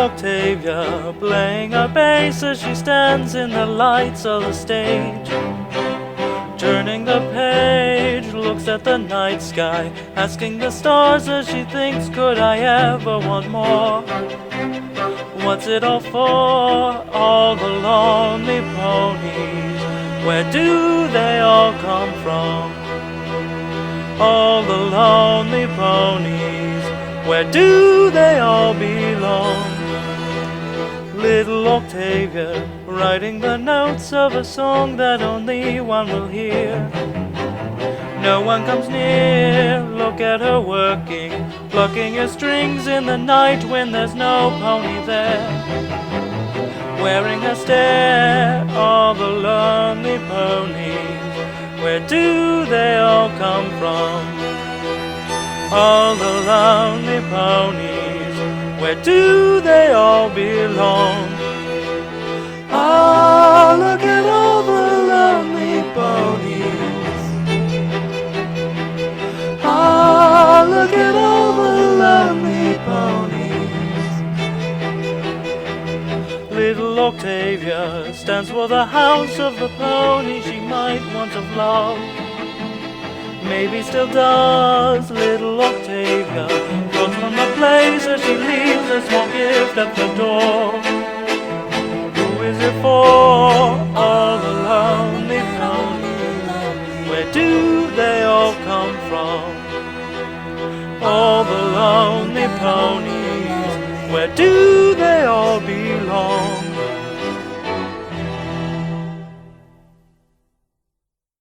Octavia playing her bass as she stands in the lights of the stage. Turning the page, looks at the night sky, asking the stars as she thinks, could I ever want more? What's it all for? All the lonely ponies, where do they all come from? All the lonely ponies, where do they all belong? Little Octavia, writing the notes of a song that only one will hear. No one comes near, look at her working, plucking her strings in the night when there's no pony there. Wearing her stare, all the lonely ponies, where do they all come from? All the lonely ponies, where do they all belong? Ah, look at all the lonely ponies. Ah, look at all the lonely ponies. Little Octavia stands for the house of the pony she might once have loved. Maybe still does. Little Octavia goes from the place as she leaves a small gift at the door. Who is it for? All the lonely ponies, where do they all come from? All the lonely ponies, where do they all belong?